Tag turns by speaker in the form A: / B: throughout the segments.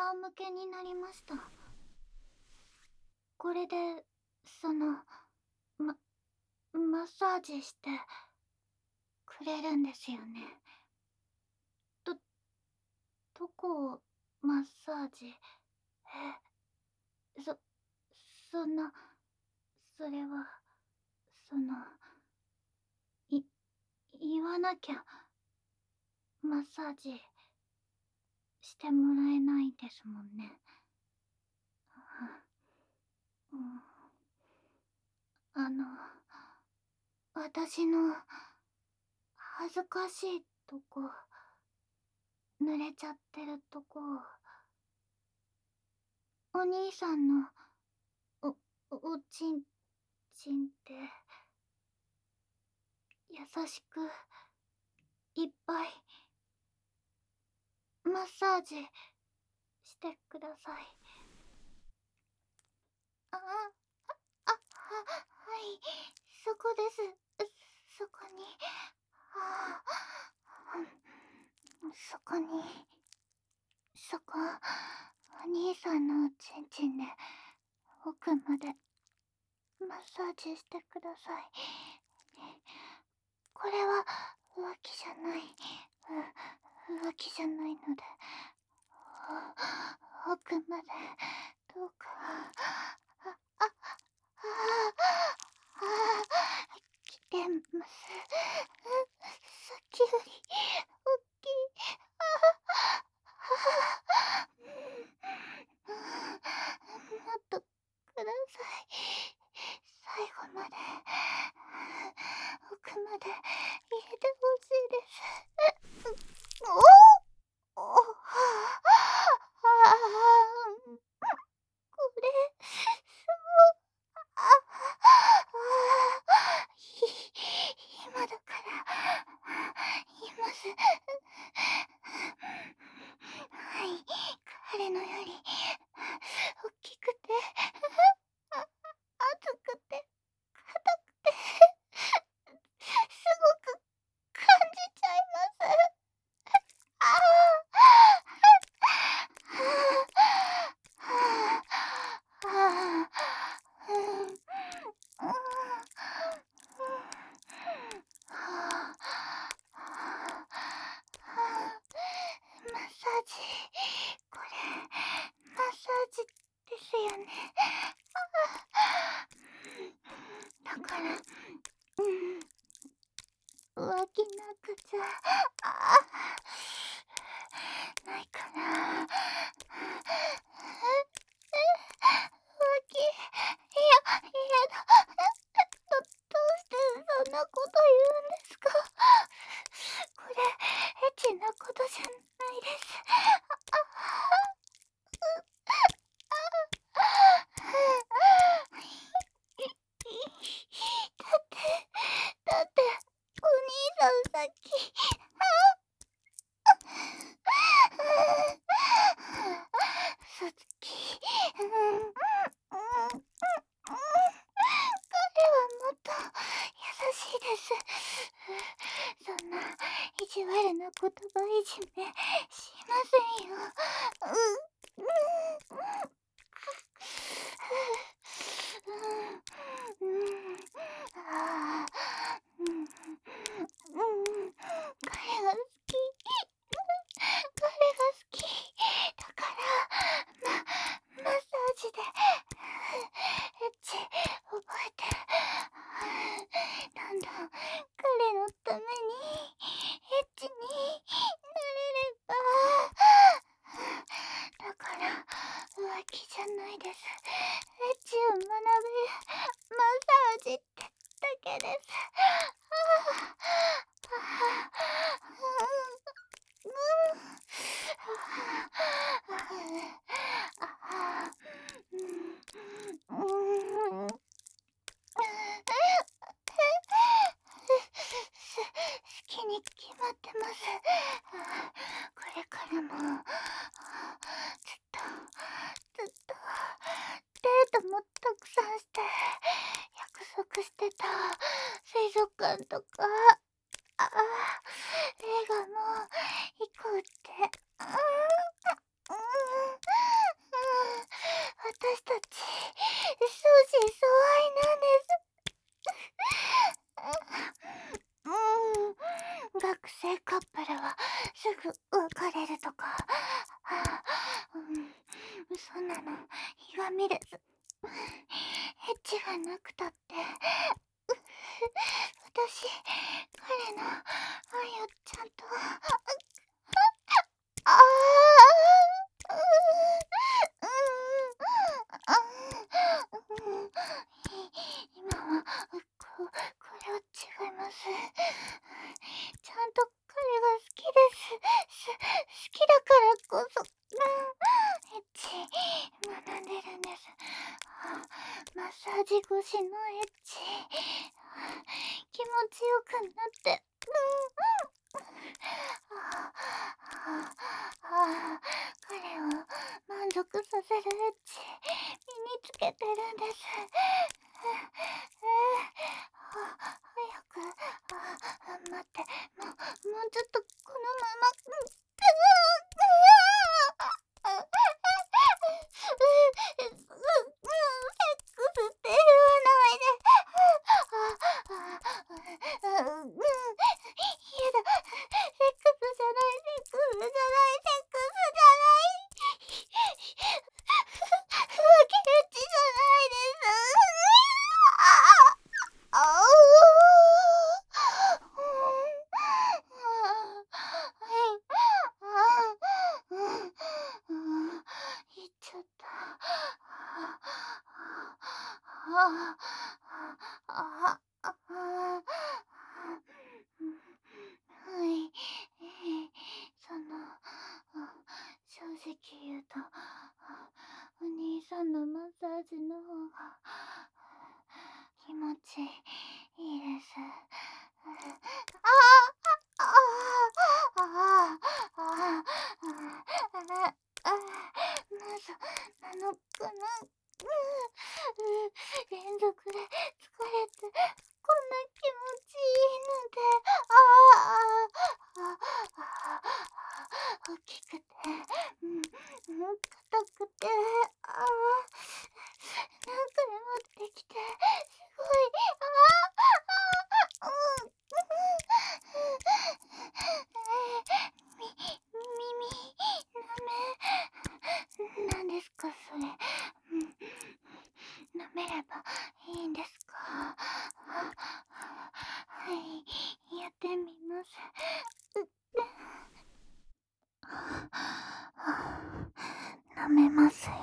A: 仰向けになりました。これで、ま、マッサージしてくれるんですよね。ど、どこをマッサージ？そ、そんな、それは、その、い、言わなきゃ、マッサージしてもらえないんですもんね。うん、私の恥ずかしいとこ、濡れちゃってるとこ、お兄さんの、おちんちんって、優しく、いっぱい、マッサージしてください。あ、はい、そこです。そこに、あそこに、そこ、お兄さんのおちんちんで、奥まで、マッサージしてください。これは、浮気じゃない。浮気じゃないので、奥まで、どうか、あ、来てます。さっきより、おっきい。もっとください。最後まで、奥まで入れてほしいです。おお、これ、すごあ今だから言います。はい、彼のより大きくて熱くて硬くてすごく感じちゃいます。あマッサージ、これ、マッサージですよね。だから、浮気なくちゃ、ないかな。浮気、どうしてそんなこと言うんですか？これ、エッチなことじゃないです。だって、お兄さんさっき、嘘つき。彼はもっと優しいです。そんな意地悪な言葉いじめしませんよ。あーうん彼が好き。彼が好き。だから、マッサージで、エッチ覚えて、どんどん彼のために、エッチになれれば、だから、浮気じゃないです。エッチを学べるマッサージってだけです。好きに決まってます。これからもずっとデートもたくさんして約束してた水族館とか映画も行こうって。 私たち相思相愛なんです。学生カップルはすぐ別れるとか、そんなのひがみです。エッチがなくたって私彼の愛をちゃんとああ今はこれは違います。ちゃんと彼が好きです。好きだからこそ、エッチ学んでるんです。マッサージ越しのエッチ、気持ちよくなって、彼を満足させるエッチ身につけてるんです。早く、待って、もうちょっとこのまま、セックスって言わないで。やだ、セックスじゃない、セックスじゃない、セックスじゃない浮気エッチじゃないです。言っちゃった。はい、正直言うと、お兄さんのマッサージの方が気持ちいいです。謎なのかな。連続で疲れてこんな気持ちいいなんて。大きくて、硬くて、何回もできて、すごい、耳、なんですかそれ。舐めればいいんですか。はい、やってみます。舐めますよ。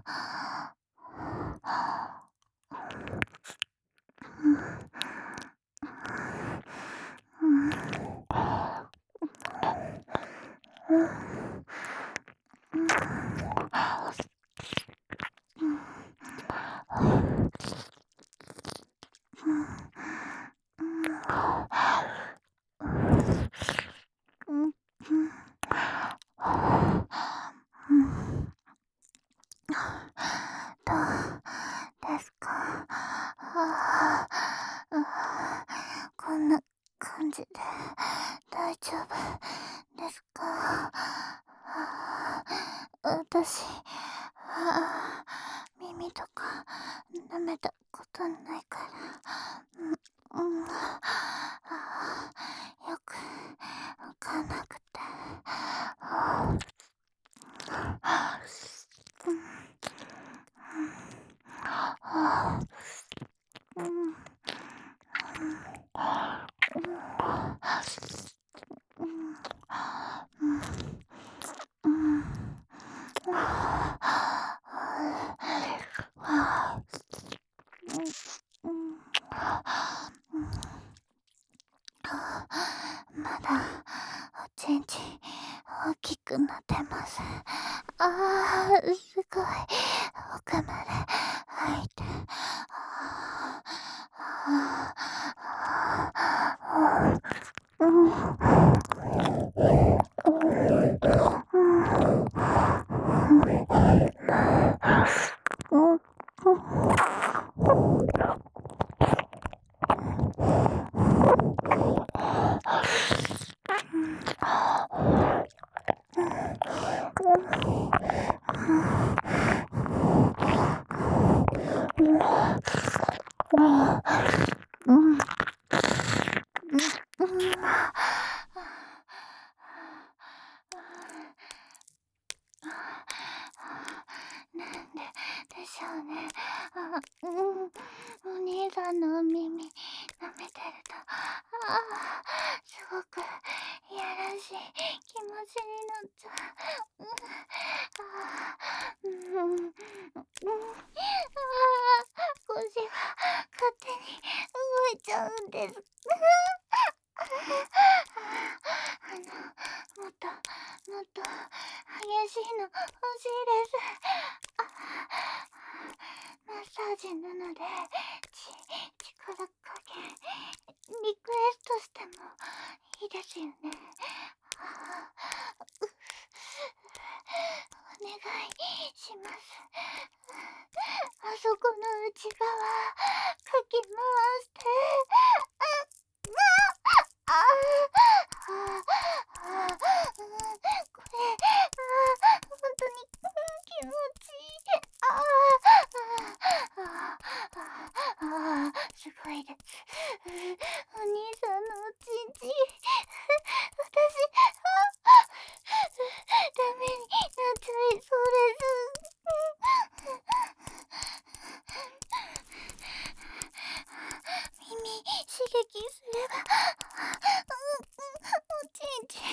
A: どうですか。こんな感じで大丈夫ですか。私、耳とか舐めたことないから、よくわかんなくて。まだおちんちん大きくなってます。すごい奥まで入って。 すごくいやらしい気持ちになっちゃう。腰が勝手に動いちゃうんです。もっともっと激しいの欲しいです。マッサージなので力加減リクエストしてもいいですよね。お願いします。あそこの内側かき回して。ああああ、これ本当に気持ちいい。すごいです。お兄さんのおちんちん、私ダメになっちゃいそうです。耳刺激すれば、おちんち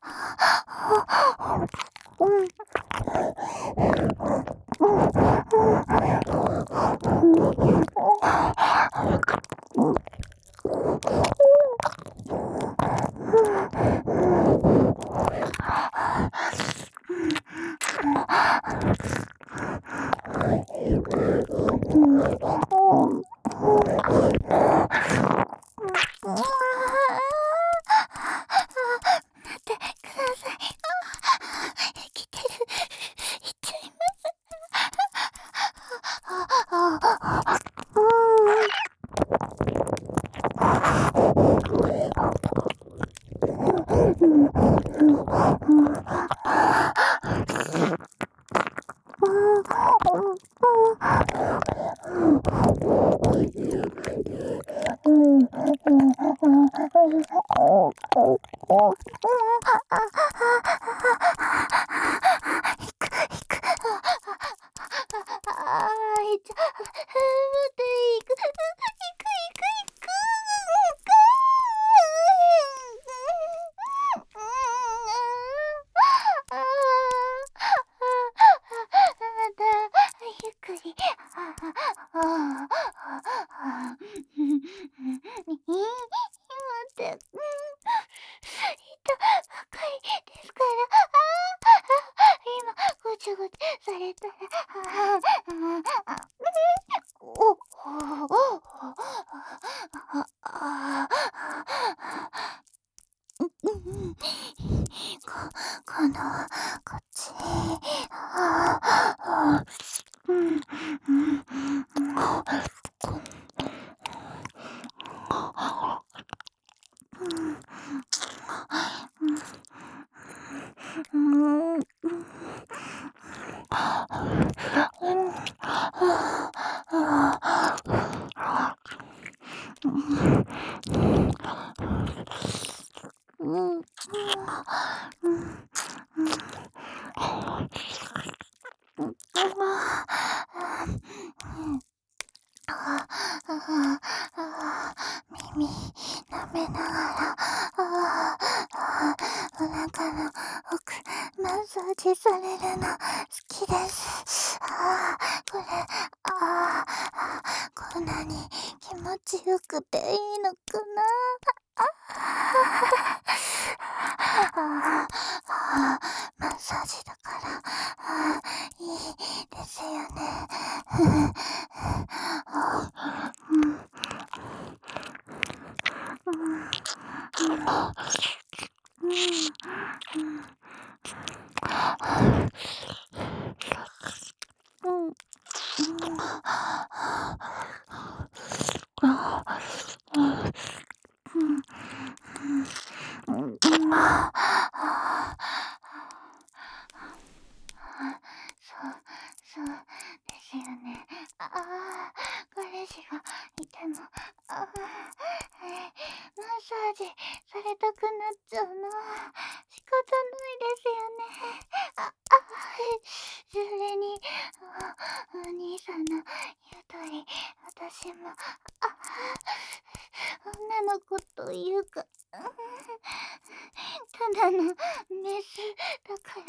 A: 待ってください。生きてる。いっちゃいます。いっちゃ待っていく。またゆっくり。待って。痛ばっかりですから。今ごちゃごちゃされたら。今度はこっち。耳舐めながらお腹の奥マッサージされるの好きです。これこんなに気持ちよくていいのかな。マッサージだからいいですよね。そうですよね。彼氏がいてもマッサージされたくなっちゃうの仕方ないですよね。 それに、お兄さんの言う通り、私も、女の子というか、ただのメスだから、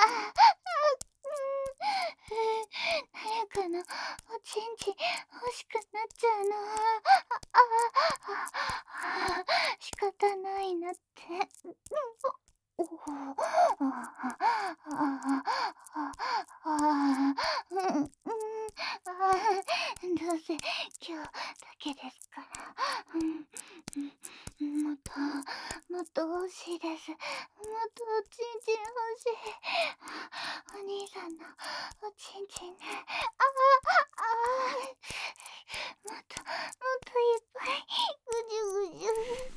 A: 誰かのおちんちん欲しくなっちゃうのは、仕方ないなって。おお、どうせ今日だけですから。もっと欲しいです。もっとおちんちん欲しい。お兄さんのおちんちんね。もっといっぱいぐじゅぐじゅ。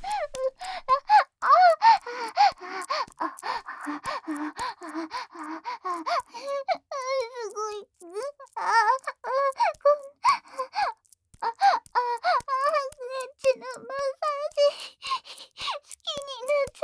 A: すごい。エッチなマッサージ好きになっち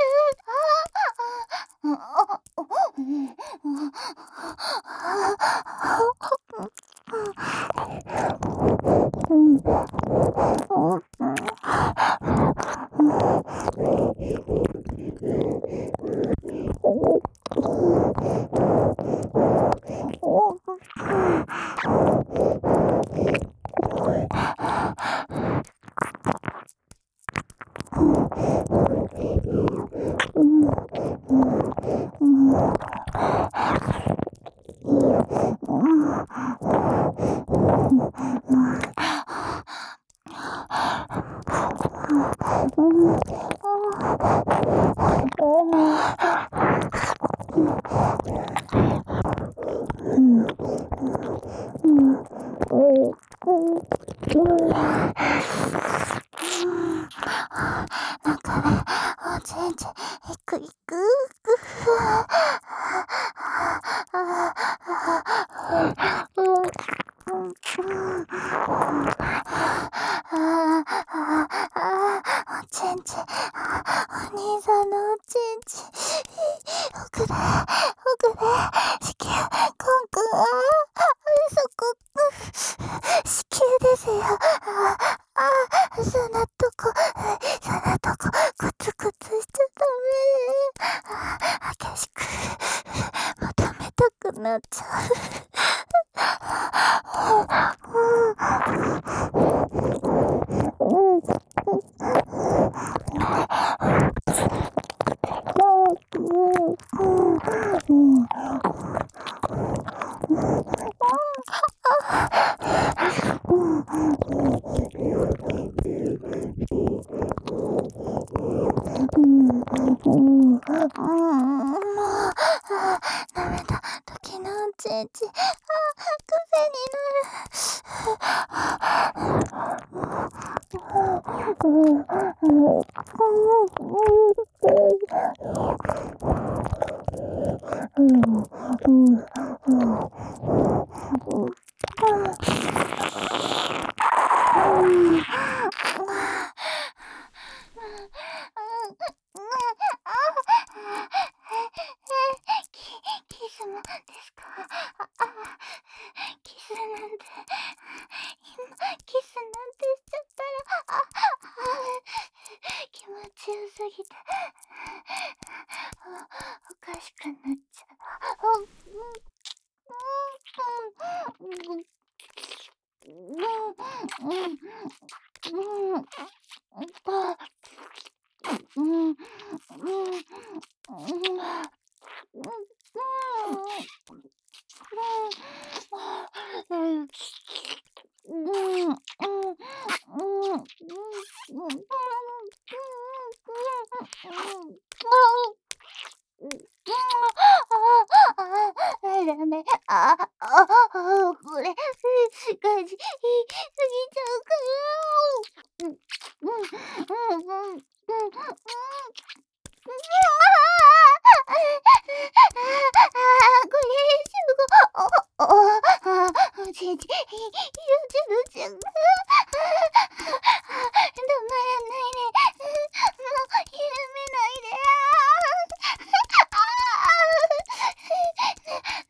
A: 中でおちんちんいくいく。おちんちん、お兄さんのおちんちん、奥で子宮コンコン、そこ子宮ですよ。そんなとこグツグツしちゃダメ。激しく求めたくなっちゃう。もうダメだ。時のおちんちん、癖にキスもですか？キスなんて、今キスなんてしちゃったら、気持ちよすぎて、おかしくなっちゃう。ダメ。これ、ガジ、すぎちゃうから。これ、おちんちん、ちゃん。止まらないね。もう、緩めないで。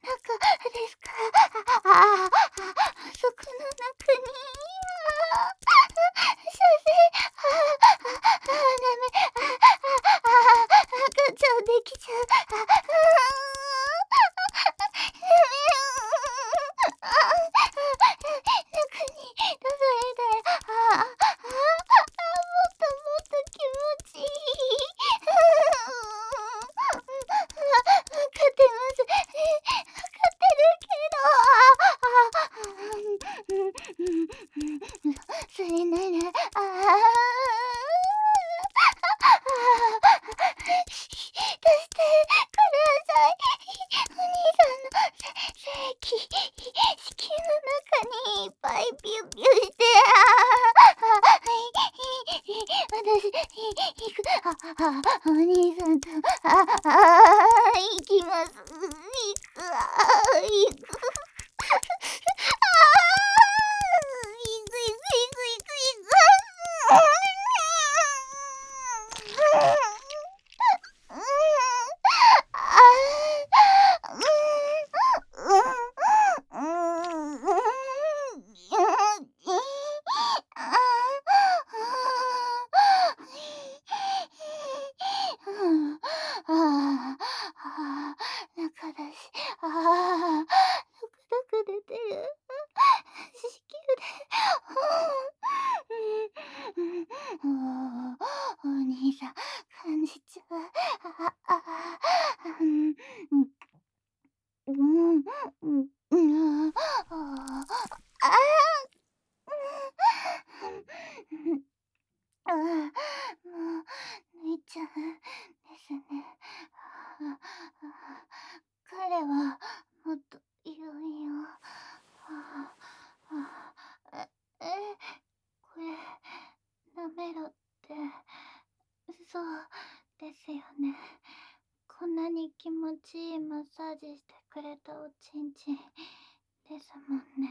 A: 行く。お兄さんと、行きます。行く。行く。中だし、ぬくぬく出てる。子宮で、お兄さん、感じちゃう。うん、うん、もう、抜いちゃうですね。彼はもっといるんよ。これ、舐めろって、そうですよね。こんなに気持ちいいマッサージしてくれたおちんちんですもんね。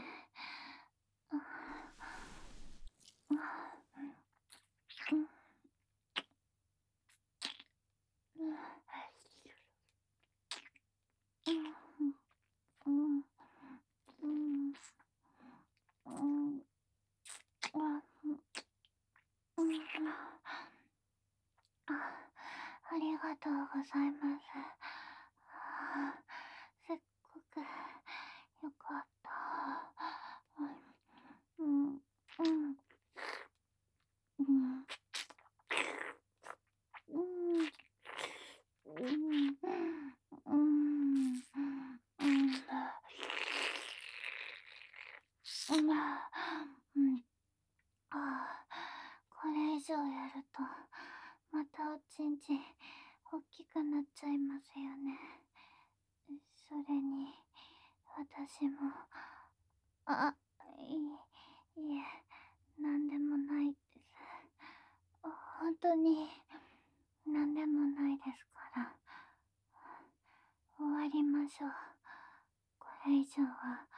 A: ありがとうございます。すっごくよかった。うん、うん、うん、うん、うん、うん、うん、これ以上やると、またおちんちん大きくなっちゃいますよね。それに、私も、あ、いえ、なんでもないです。本当に、なんでもないですから。終わりましょう。これ以上は